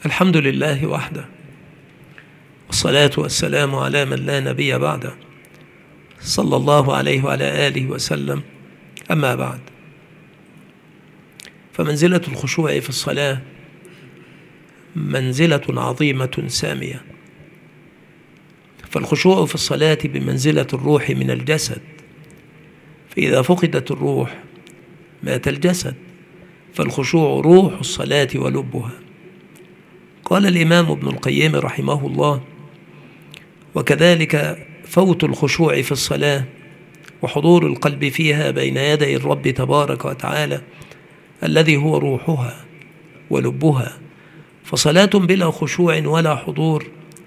الحمد لله وحده، والصلاة والسلام على من لا نبي بعده، صلى الله عليه وعلى آله وسلم. أما بعد، فمنزلة الخشوع في الصلاة منزلة عظيمة سامية. فالخشوع في الصلاة بمنزلة الروح من الجسد، فإذا فقدت الروح مات الجسد، فالخشوع روح الصلاة ولبها. قال الإمام ابن القيم رحمه الله: وكذلك فوت الخشوع في الصلاة وحضور القلب فيها بين يدي الرب تبارك وتعالى الذي هو روحها ولبها، فصلاة بلا خشوع ولا حضور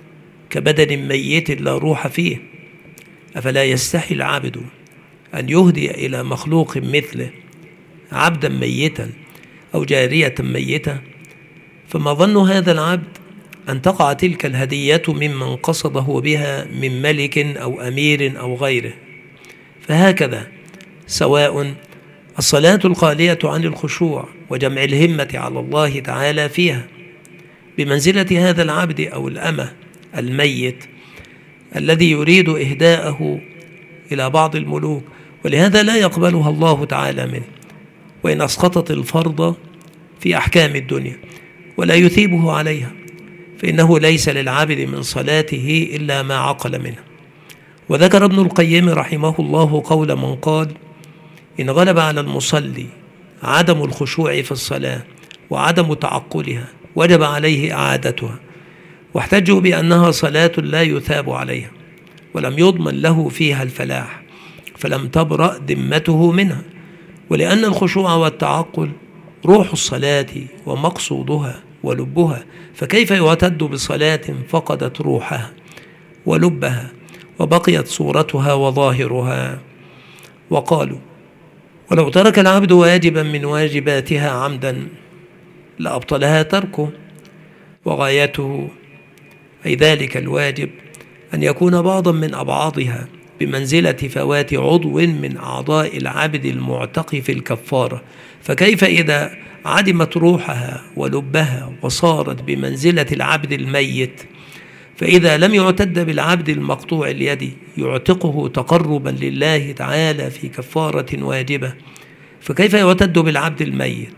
كبدن ميت لا روح فيه. أفلا يستحي العبد أن يهدي إلى مخلوق مثله عبدا ميتا أو جارية ميتة؟ فما ظن هذا العبد أن تقع تلك الهدية ممن قصده بها من ملك أو أمير أو غيره؟ فهكذا سواء الصلاة الخالية عن الخشوع وجمع الهمة على الله تعالى فيها بمنزلة هذا العبد أو الأمة الميت الذي يريد إهداءه إلى بعض الملوك، ولهذا لا يقبلها الله تعالى منه، وإن أسقطت الفرض في أحكام الدنيا ولا يثيبه عليها، فإنه ليس للعبد من صلاته إلا ما عقل منه. وذكر ابن القيم رحمه الله قول من قال: إن غلب على المصلي عدم الخشوع في الصلاة وعدم تعقلها وجب عليه إعادتها، واحتجوا بأنها صلاة لا يثاب عليها ولم يضمن له فيها الفلاح، فلم تبرأ ذمته منها، ولأن الخشوع والتعقل روح الصلاة ومقصودها ولبها، فكيف يعتد بصلاة فقدت روحها ولبها وبقيت صورتها وظاهرها؟ وقالوا: ولو ترك العبد واجبا من واجباتها عمدا لأبطلها تركه، وغايته أي ذلك الواجب أن يكون بعضا من أبعاضها بمنزلة فوات عضو من أعضاء العبد المعتق في الكفارة، فكيف إذا عدمت روحها ولبها وصارت بمنزلة العبد الميت؟ فإذا لم يعتد بالعبد المقطوع اليد يعتقه تقربا لله تعالى في كفارة واجبة، فكيف يعتد بالعبد الميت؟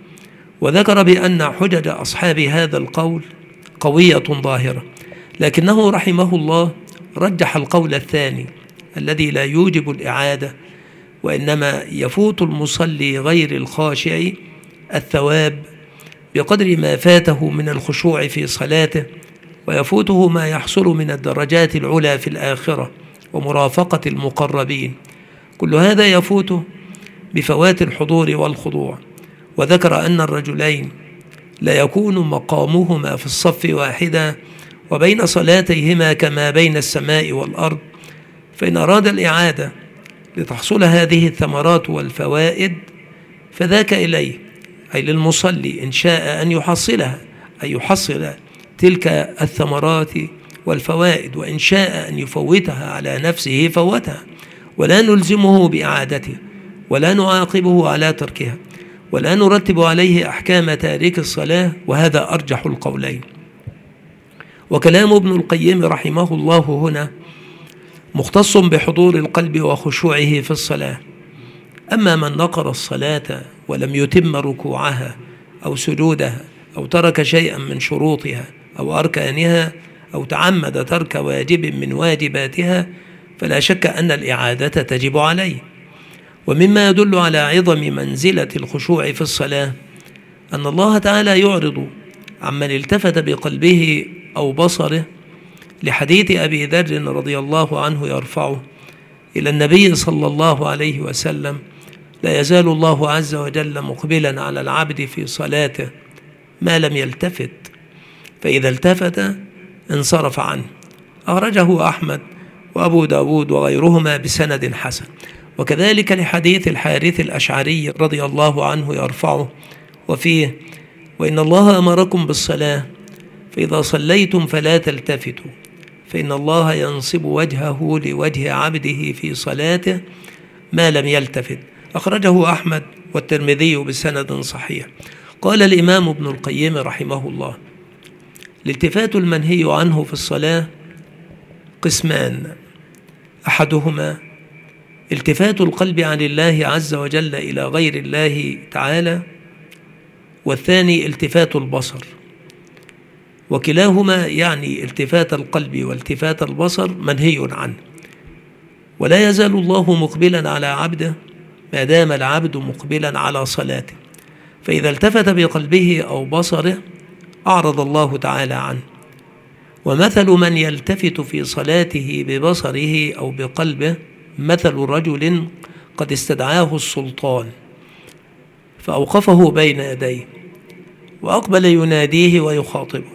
وذكر بأن حجج أصحاب هذا القول قوية ظاهرة، لكنه رحمه الله رجح القول الثاني الذي لا يوجب الإعادة، وإنما يفوت المصلي غير الخاشع الثواب بقدر ما فاته من الخشوع في صلاته، ويفوته ما يحصل من الدرجات العلى في الآخرة ومرافقة المقربين، كل هذا يفوته بفوات الحضور والخضوع. وذكر أن الرجلين لا يكون مقامهما في الصف واحدا وبين صلاتيهما كما بين السماء والأرض، فإن أراد الإعادة لتحصل هذه الثمرات والفوائد فذاك إليه، أي للمصلي إن شاء أن يحصلها، أي يحصل تلك الثمرات والفوائد، وإن شاء أن يفوتها على نفسه فوتها، ولا نلزمه بإعادته ولا نعاقبه على تركها ولا نرتب عليه أحكام تارك الصلاة، وهذا أرجح القولين. وكلام ابن القيم رحمه الله هنا مختص بحضور القلب وخشوعه في الصلاة. أما من نقر الصلاة ولم يتم ركوعها أو سجودها أو ترك شيئا من شروطها أو أركانها أو تعمد ترك واجب من واجباتها، فلا شك أن الإعادة تجب عليه. ومما يدل على عظم منزلة الخشوع في الصلاة أن الله تعالى يعرض عمن التفت بقلبه أو بصره لحديث أبي ذر رضي الله عنه يرفعه إلى النبي صلى الله عليه وسلم: لا يزال الله عز وجل مقبلا على العبد في صلاته ما لم يلتفت، فإذا التفت انصرف عنه. أخرجه أحمد وأبو داود وغيرهما بسند حسن. وكذلك لحديث الحارث الأشعري رضي الله عنه يرفعه وفيه: وإن الله أمركم بالصلاة فإذا صليتم فلا تلتفتوا، فإن الله ينصب وجهه لوجه عبده في صلاته ما لم يلتفت. أخرجه أحمد والترمذي بسند صحيح. قال الإمام ابن القيم رحمه الله: الالتفات المنهي عنه في الصلاة قسمان: أحدهما التفات القلب عن الله عز وجل إلى غير الله تعالى، والثاني التفات البصر، وكلاهما يعني التفات القلب والتفات البصر منهي عنه. ولا يزال الله مقبلا على عبده ما دام العبد مقبلا على صلاته، فإذا التفت بقلبه أو بصره أعرض الله تعالى عنه. ومثل من يلتفت في صلاته ببصره أو بقلبه مثل رجل قد استدعاه السلطان فأوقفه بين يديه وأقبل يناديه ويخاطبه،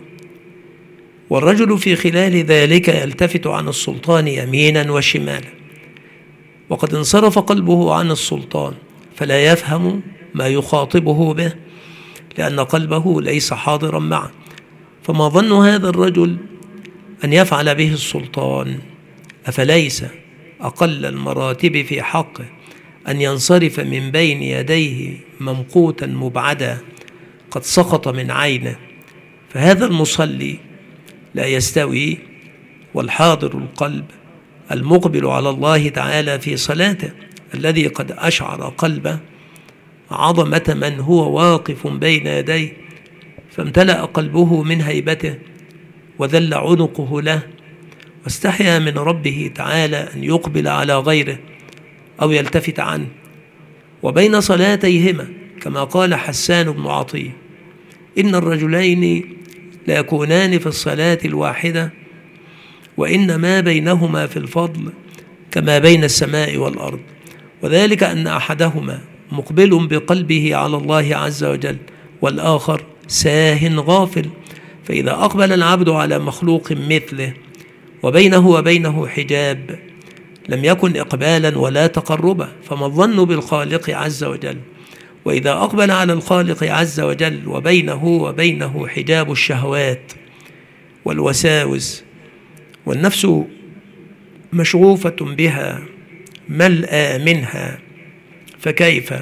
والرجل في خلال ذلك يلتفت عن السلطان يمينا وشمالا، وقد انصرف قلبه عن السلطان فلا يفهم ما يخاطبه به لأن قلبه ليس حاضرا معه. فما ظن هذا الرجل أن يفعل به السلطان؟ أفليس أقل المراتب في حقه أن ينصرف من بين يديه ممقوتا مبعدا قد سقط من عينه؟ فهذا المصلي لا يستوي والحاضر القلب المقبل على الله تعالى في صلاته الذي قد أشعر قلبه عظمة من هو واقف بين يديه فامتلأ قلبه من هيبته وذل عنقه له واستحيا من ربه تعالى أن يقبل على غيره أو يلتفت عنه. وبين صلاتيهما كما قال حسان بن عطية: إن الرجلين لا يكونان في الصلاة الواحدة وإن ما بينهما في الفضل كما بين السماء والأرض، وذلك أن أحدهما مقبل بقلبه على الله عز وجل والآخر ساه غافل. فإذا أقبل العبد على مخلوق مثله وبينه وبينه حجاب لم يكن إقبالا ولا تقربا، فما الظن بالخالق عز وجل؟ وإذا أقبل على الخالق عز وجل وبينه وبينه حجاب الشهوات والوساوس والنفس مشغوفة بها ملأى منها، فكيف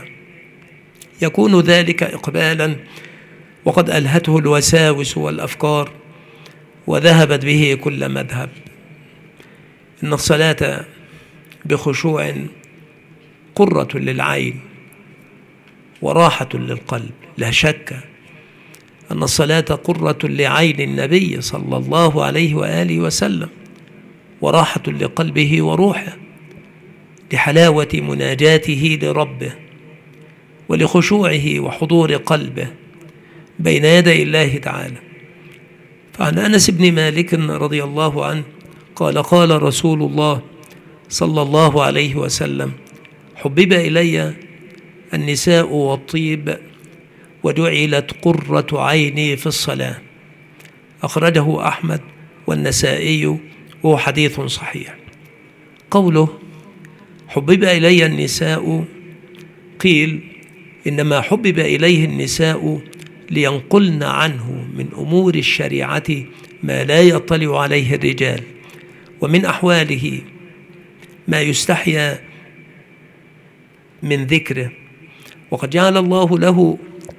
يكون ذلك إقبالا وقد ألهته الوساوس والأفكار وذهبت به كل مذهب؟ إن الصلاة بخشوع قرة للعين وراحة للقلب. لا شك أن الصلاة قرة لعين النبي صلى الله عليه وآله وسلم وراحة لقلبه وروحه لحلاوة مناجاته لربه ولخشوعه وحضور قلبه بين يدي الله تعالى. فعن أنس بن مالك رضي الله عنه قال: قال رسول الله صلى الله عليه وسلم: حبب إلي النساء والطيب وجعلت قرة عيني في الصلاة. أخرجه أحمد والنسائي وهو حديث صحيح. قوله حبب إلي النساء، قيل إنما حبب إليه النساء لينقلن عنه من أمور الشريعة ما لا يطلع عليه الرجال ومن أحواله ما يستحيا من ذكره، وقد جعل الله له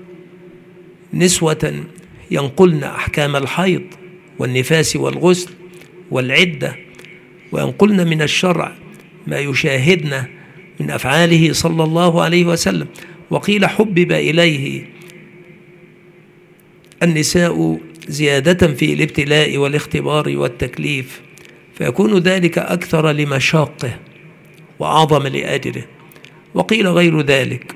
نسوة ينقلن أحكام الحيض والنفاس والغسل والعدة، وينقلن من الشرع ما يشاهدن من أفعاله صلى الله عليه وسلم. وقيل حبب إليه النساء زيادة في الابتلاء والاختبار والتكليف، فيكون ذلك أكثر لمشاقه وأعظم لأجره. وقيل غير ذلك.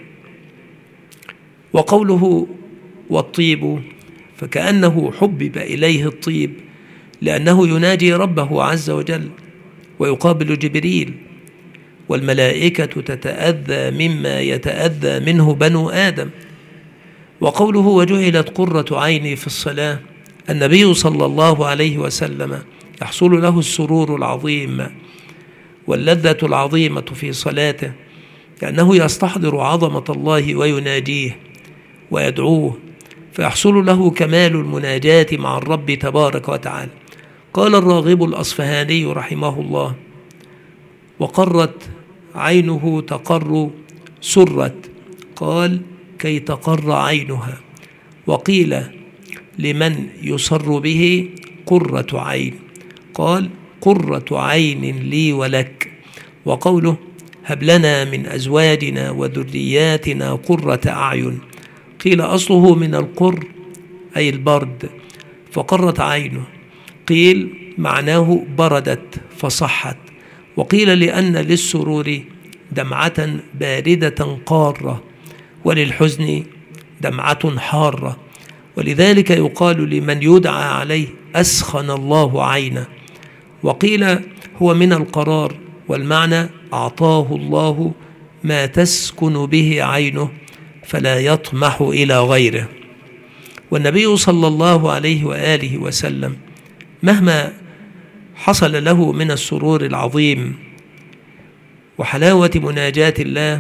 وقوله والطيب فكأنه حبب إليه الطيب لأنه يناجي ربه عز وجل ويقابل جبريل، والملائكة تتأذى مما يتأذى منه بنو آدم. وقوله وجعلت قرة عيني في الصلاة، النبي صلى الله عليه وسلم يحصل له السرور العظيم واللذة العظيمة في صلاته لأنه يستحضر عظمة الله ويناجيه ويدعوه، فيحصل له كمال المناجاة مع الرب تبارك وتعالى. قال الراغب الأصفهاني رحمه الله: وقرت عينه تقر سرت، قال كي تقر عينها. وقيل لمن يسر به قرة عين. قال: قرة عين لي ولك. وقوله: هب لنا من أزواجنا وذرياتنا قرة أعين، قيل أصله من القر أي البرد فقرت عينه، قيل معناه بردت فصحت، وقيل لأن للسرور دمعة باردة قارة وللحزن دمعة حارة، ولذلك يقال لمن يدعى عليه أسخن الله عينه. وقيل هو من القرار، والمعنى أعطاه الله ما تسكن به عينه فلا يطمح إلى غيره. والنبي صلى الله عليه وآله وسلم مهما حصل له من السرور العظيم وحلاوة مناجاة الله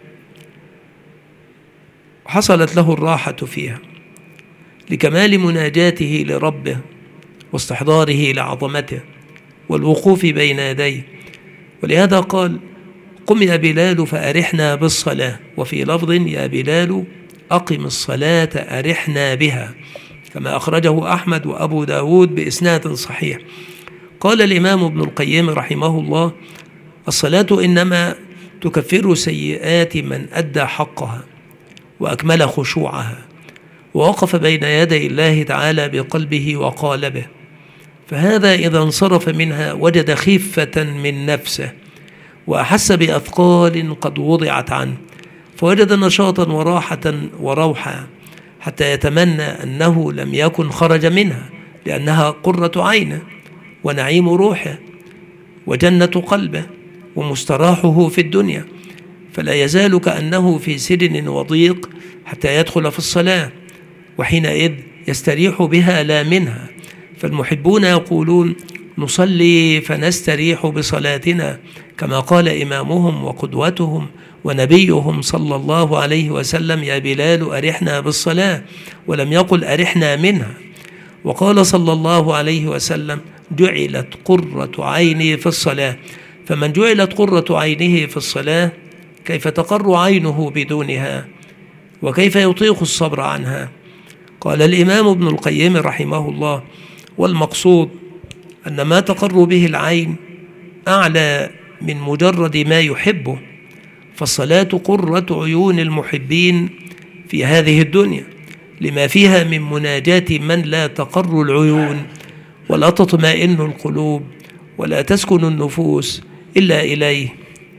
حصلت له الراحة فيها لكمال مناجاته لربه واستحضاره لعظمته والوقوف بين يديه. ولهذا قال: قم يا بلال فأرحنا بالصلاة، وفي لفظ: يا بلال أقم الصلاة أرحنا بها، كما أخرجه أحمد وأبو داود بإسناد صحيح. قال الإمام ابن القيم رحمه الله: الصلاة إنما تكفر سيئات من أدى حقها وأكمل خشوعها ووقف بين يدي الله تعالى بقلبه وقالبه، فهذا إذا انصرف منها وجد خفة من نفسه وأحس بأثقال قد وضعت عنه، فوجد نشاطا وراحة وروحا حتى يتمنى أنه لم يكن خرج منها، لأنها قرة عينه ونعيم روحه وجنة قلبه ومستراحه في الدنيا، فلا يزال كأنه في سجن وضيق حتى يدخل في الصلاة، وحينئذ يستريح بها لا منها. فالمحبون يقولون: نصلي فنستريح بصلاتنا، كما قال إمامهم وقدوتهم ونبيهم صلى الله عليه وسلم: يا بلال أرحنا بالصلاة، ولم يقل أرحنا منها. وقال صلى الله عليه وسلم: جعلت قرة عيني في الصلاة. فمن جعلت قرة عينه في الصلاة كيف تقر عينه بدونها، وكيف يطيق الصبر عنها؟ قال الإمام ابن القيم رحمه الله: والمقصود أن ما تقر به العين أعلى من مجرد ما يحبه، فالصلاة قرة عيون المحبين في هذه الدنيا لما فيها من مناجاة من لا تقر العيون ولا تطمئن القلوب ولا تسكن النفوس إلا إليه،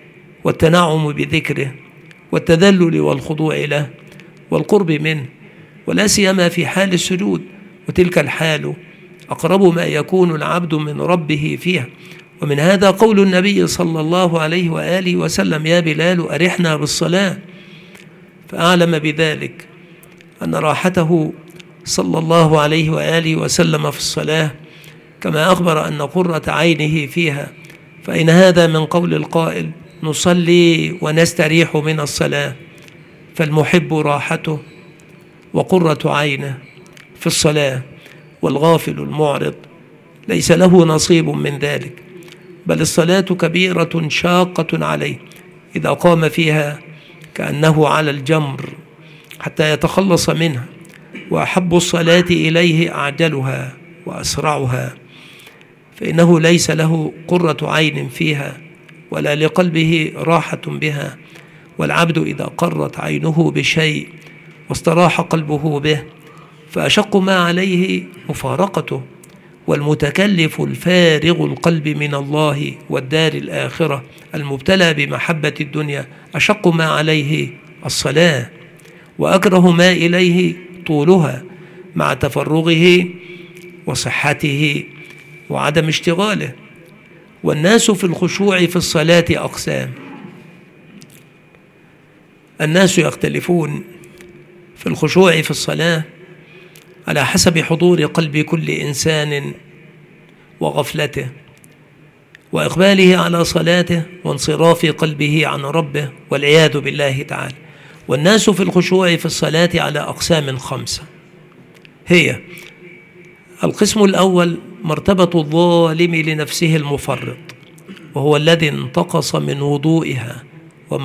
والتنعم بذكره والتذلل والخضوع له والقرب منه، ولا سيما في حال السجود، وتلك الحال أقرب ما يكون العبد من ربه فيها. ومن هذا قول النبي صلى الله عليه وآله وسلم: يا بلال أرحنا بالصلاة، فأعلم بذلك أن راحته صلى الله عليه وآله وسلم في الصلاة كما أخبر أن قرة عينه فيها. فإن هذا من قول القائل: نصلي ونستريح من الصلاة، فالمحب راحته وقرة عينه في الصلاة، والغافل المعرض ليس له نصيب من ذلك، بل الصلاة كبيرة شاقة عليه إذا قام فيها كأنه على الجمر حتى يتخلص منها، وأحب الصلاة إليه أعجلها وأسرعها، فإنه ليس له قرة عين فيها ولا لقلبه راحة بها. والعبد إذا قرت عينه بشيء واستراح قلبه به فأشق ما عليه مفارقته، والمتكلف الفارغ القلب من الله والدار الآخرة المبتلى بمحبة الدنيا أشق ما عليه الصلاة، وأكره ما إليه طولها مع تفرغه وصحته وعدم اشتغاله. والناس في الخشوع في الصلاة أقسام، الناس يختلفون في الخشوع في الصلاة على حسب حضور قلب كل إنسان وغفلته وإقباله على صلاته وانصراف قلبه عن ربه والعياذ بالله تعالى. والناس في الخشوع في الصلاة على أقسام 5، هي: القسم الأول مرتبة الظالم لنفسه المفرط، وهو الذي انتقص من وضوئها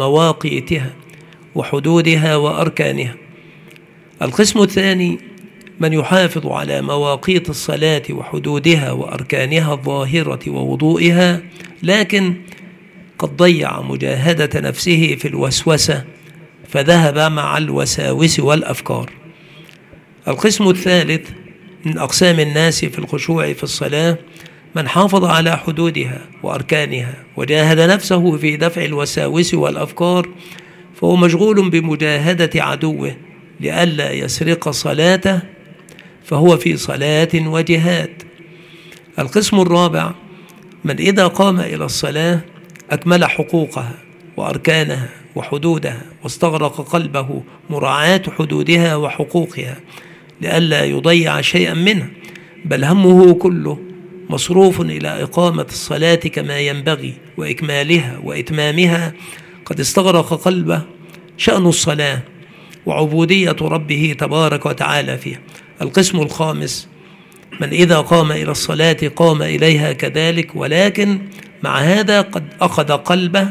ومواقيتها وحدودها وأركانها. القسم الثاني من يحافظ على مواقيت الصلاة وحدودها وأركانها الظاهرة ووضوئها، لكن قد ضيع مجاهدة نفسه في الوسوسة فذهب مع الوساوس والأفكار. القسم الثالث من أقسام الناس في الخشوع في الصلاة من حافظ على حدودها وأركانها وجاهد نفسه في دفع الوساوس والأفكار، فهو مشغول بمجاهدة عدوه لئلا يسرق صلاته، فهو في صلاة وجهاد. القسم الرابع من إذا قام إلى الصلاة أكمل حقوقها وأركانها وحدودها واستغرق قلبه مراعاة حدودها وحقوقها لئلا يضيع شيئا منها، بل همه كله مصروف إلى إقامة الصلاة كما ينبغي وإكمالها وإتمامها، قد استغرق قلبه شأن الصلاة وعبودية ربه تبارك وتعالى فيها. القسم الخامس من إذا قام إلى الصلاة قام إليها كذلك، ولكن مع هذا قد أخذ قلبه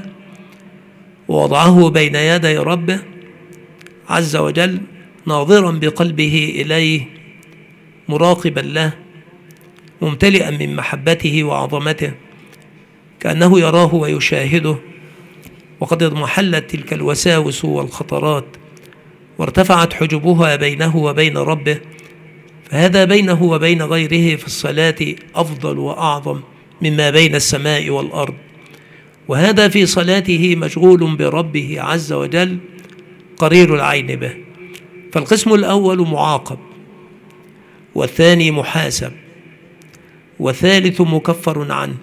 ووضعه بين يدي ربه عز وجل، ناظرا بقلبه إليه، مراقبا له، ممتلئا من محبته وعظمته، كأنه يراه ويشاهده، وقد اضمحلت تلك الوساوس والخطرات وارتفعت حجبها بينه وبين ربه، فهذا بينه وبين غيره في الصلاة أفضل وأعظم مما بين السماء والأرض، وهذا في صلاته مشغول بربه عز وجل قرير العين به. فالقسم الأول معاقب، والثاني محاسب، والثالث مكفر عنه،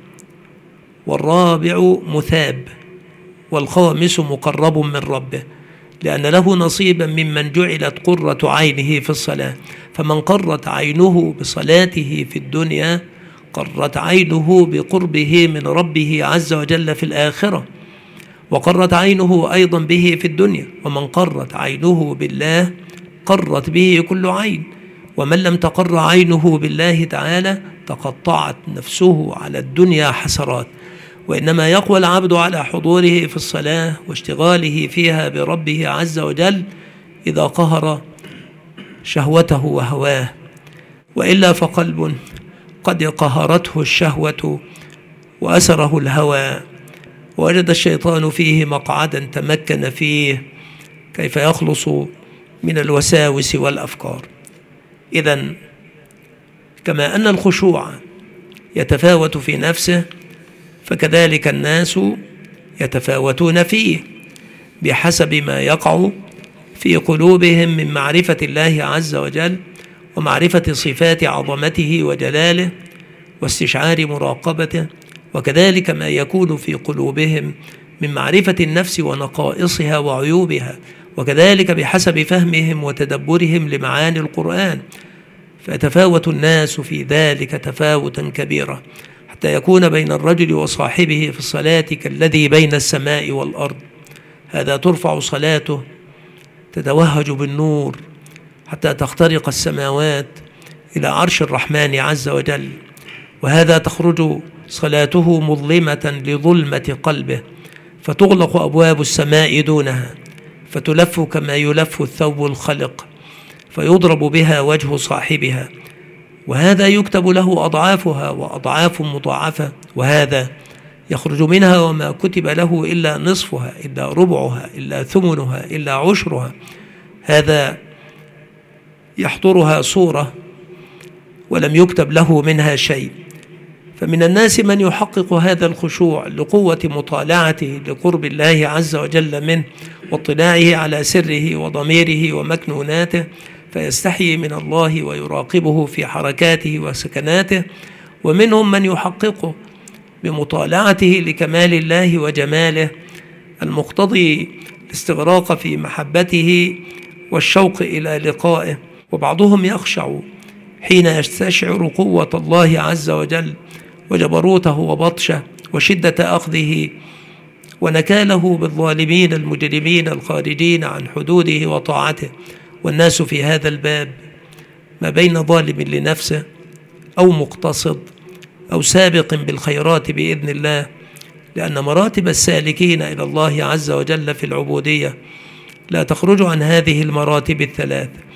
والرابع مثاب، والخامس مقرب من ربه، لأن له نصيبا ممن جعلت قرة عينه في الصلاة. فمن قرت عينه بصلاته في الدنيا قرت عينه بقربه من ربه عز وجل في الآخرة، وقرت عينه أيضا به في الدنيا. ومن قرت عينه بالله قرت به كل عين، ومن لم تقر عينه بالله تعالى تقطعت نفسه على الدنيا حسرات. وإنما يقوى العبد على حضوره في الصلاة واشتغاله فيها بربه عز وجل إذا قهر شهوته وهواه، وإلا فقلب قد قهرته الشهوة وأسره الهوى ووجد الشيطان فيه مقعدا تمكن فيه، كيف يخلص من الوساوس والأفكار؟ إذن كما أن الخشوع يتفاوت في نفسه، فكذلك الناس يتفاوتون فيه بحسب ما يقع في قلوبهم من معرفة الله عز وجل ومعرفة صفات عظمته وجلاله واستشعار مراقبته، وكذلك ما يكون في قلوبهم من معرفة النفس ونقائصها وعيوبها، وكذلك بحسب فهمهم وتدبرهم لمعاني القرآن. فيتفاوت الناس في ذلك تفاوتا كبيرا، حتى يكون بين الرجل وصاحبه في الصلاة كالذي بين السماء والأرض. هذا ترفع صلاته تتوهج بالنور حتى تخترق السماوات إلى عرش الرحمن عز وجل، وهذا تخرج صلاته مظلمة لظلمة قلبه، فتغلق أبواب السماء دونها، فتلف كما يلف الثوب الخلق، فيضرب بها وجه صاحبها، وهذا يكتب له أضعافها وأضعاف مضاعفة، وهذا يخرج منها وما كتب له إلا نصفها، إلا ربعها، إلا ثمنها، إلا عشرها. هذا يحضرها صورة ولم يكتب له منها شيء. فمن الناس من يحقق هذا الخشوع لقوة مطالعته لقرب الله عز وجل منه واطلاعه على سره وضميره ومكنوناته، فيستحيي من الله ويراقبه في حركاته وسكناته. ومنهم من يحققه بمطالعته لكمال الله وجماله المقتضي الاستغراق في محبته والشوق إلى لقائه. وبعضهم يخشع حين يستشعر قوة الله عز وجل وجبروته وبطشه وشدة أخذه ونكاله بالظالمين المجرمين الخارجين عن حدوده وطاعته. والناس في هذا الباب ما بين ظالم لنفسه أو مقتصد أو سابق بالخيرات بإذن الله، لأن مراتب السالكين إلى الله عز وجل في العبودية لا تخرج عن هذه المراتب الثلاث،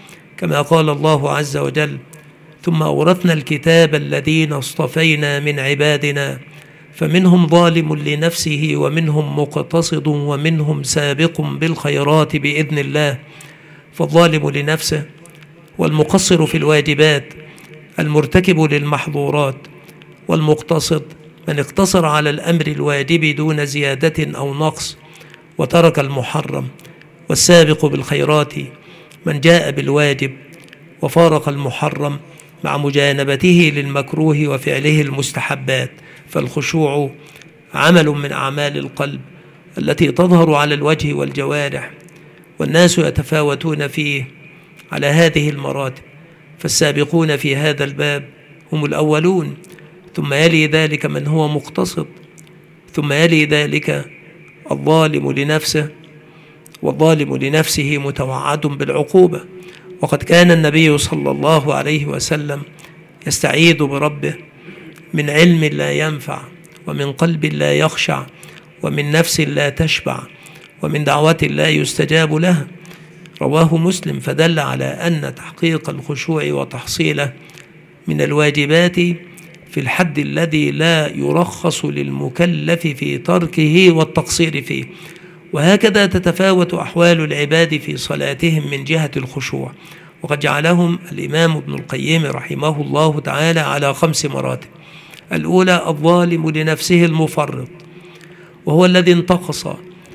كما قال الله عز وجل: ثم أورثنا الكتاب الذين اصطفينا من عبادنا فمنهم ظالم لنفسه ومنهم مقتصد ومنهم سابق بالخيرات بإذن الله. فالظالم لنفسه والمقصر في الواجبات المرتكب للمحظورات، والمقتصد من اقتصر على الأمر الواجب دون زيادة أو نقص وترك المحرم، والسابق بالخيرات من جاء بالواجب وفارق المحرم مع مجانبته للمكروه وفعله المستحبات. فالخشوع عمل من أعمال القلب التي تظهر على الوجه والجوارح، والناس يتفاوتون فيه على هذه المراتب، فالسابقون في هذا الباب هم الأولون، ثم يلي ذلك من هو مقتصد، ثم يلي ذلك الظالم لنفسه، والظالم لنفسه متوعد بالعقوبة. وقد كان النبي صلى الله عليه وسلم يستعيذ بربه من علم لا ينفع، ومن قلب لا يخشع، ومن نفس لا تشبع، ومن دعوة لا يستجاب لها. رواه مسلم. فدل على أن تحقيق الخشوع وتحصيله من الواجبات في الحد الذي لا يرخص للمكلف في تركه والتقصير فيه. وهكذا تتفاوت أحوال العباد في صلاتهم من جهة الخشوع، وقد جعلهم الإمام ابن القيم رحمه الله تعالى على 5 مراتب. الأولى الظالم لنفسه المفرط، وهو الذي انتقص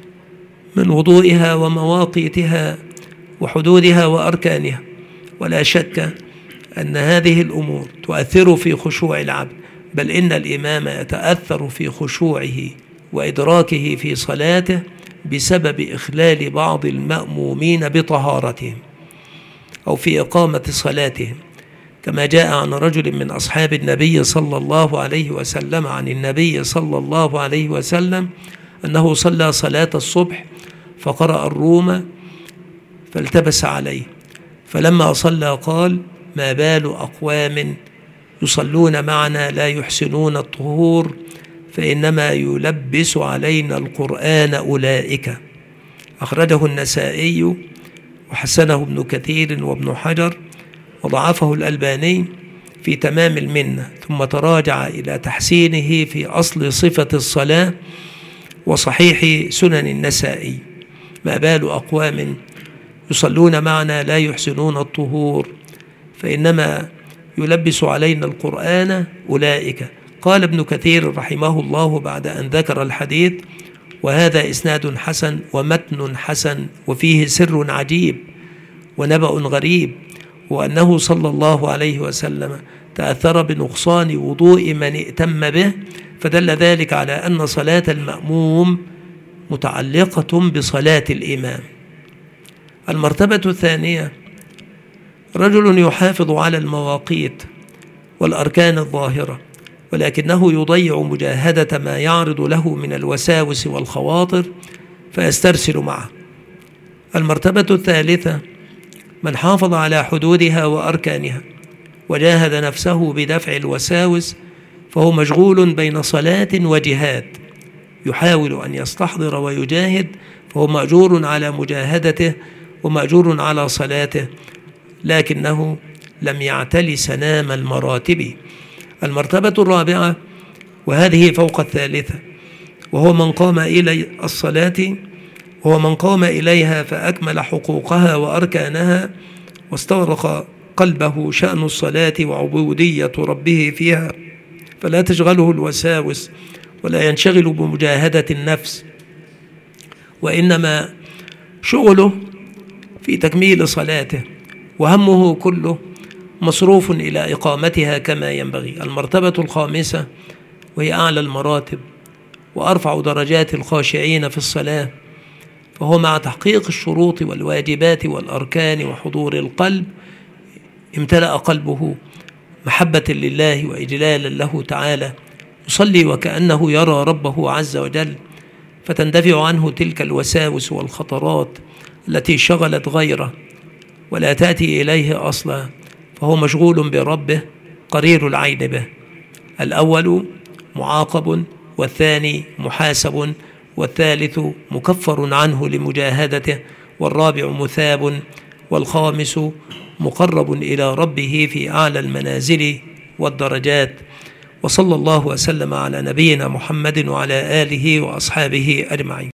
من وضوئها ومواقيتها وحدودها وأركانها. ولا شك أن هذه الأمور تؤثر في خشوع العبد، بل إن الإمام يتأثر في خشوعه وإدراكه في صلاته بسبب إخلال بعض المأمومين بطهارتهم أو في إقامة صلاتهم، كما جاء عن رجل من أصحاب النبي صلى الله عليه وسلم عن النبي صلى الله عليه وسلم أنه صلى صلاة الصبح فقرأ الروم فالتبس عليه، فلما صلى قال: ما بال أقوام يصلون معنا لا يحسنون الطهور فإنما يلبس علينا القرآن أولئك. أخرجه النسائي وحسنه ابن كثير وابن حجر، وضعفه الألباني في تمام المنة، ثم تراجع إلى تحسينه في أصل صفة الصلاة وصحيح سنن النسائي. ما بال أقوام يصلون معنا لا يحسنون الطهور فإنما يلبس علينا القرآن أولئك. قال ابن كثير رحمه الله بعد أن ذكر الحديث: وهذا إسناد حسن ومتن حسن وفيه سر عجيب ونبأ غريب، وأنه صلى الله عليه وسلم تأثر بنقصان وضوء من ائتم به، فدل ذلك على أن صلاة المأموم متعلقة بصلاة الإمام. المرتبة الثانية رجل يحافظ على المواقيت والأركان الظاهرة، ولكنه يضيع مجاهدة ما يعرض له من الوساوس والخواطر فيسترسل معه. المرتبة الثالثة من حافظ على حدودها وأركانها وجاهد نفسه بدفع الوساوس، فهو مشغول بين صلاة وجهاد، يحاول أن يستحضر ويجاهد، فهو مأجور على مجاهدته ومأجور على صلاته، لكنه لم يعتل سنام المراتب. المرتبة الرابعة وهذه فوق الثالثة، وهو من قام إلى الصلاة ومن قام إليها فأكمل حقوقها وأركانها واستغرق قلبه شأن الصلاة وعبودية ربه فيها، فلا تشغله الوساوس ولا ينشغل بمجاهدة النفس، وإنما شغله في تكميل صلاته، وهمه كله مصروف إلى إقامتها كما ينبغي. المرتبة الخامسة وهي أعلى المراتب وأرفع درجات الخاشعين في الصلاة، فهو مع تحقيق الشروط والواجبات والأركان وحضور القلب امتلأ قلبه محبة لله وإجلالا له تعالى، يصلي وكأنه يرى ربه عز وجل، فتندفع عنه تلك الوساوس والخطرات التي شغلت غيره ولا تأتي إليه أصلا، فهو مشغول بربه قرير العين به. الأول معاقب، والثاني محاسب، والثالث مكفر عنه لمجاهدته، والرابع مثاب، والخامس مقرب إلى ربه في أعلى المنازل والدرجات. وصلى الله وسلم على نبينا محمد وعلى آله وأصحابه أجمعين.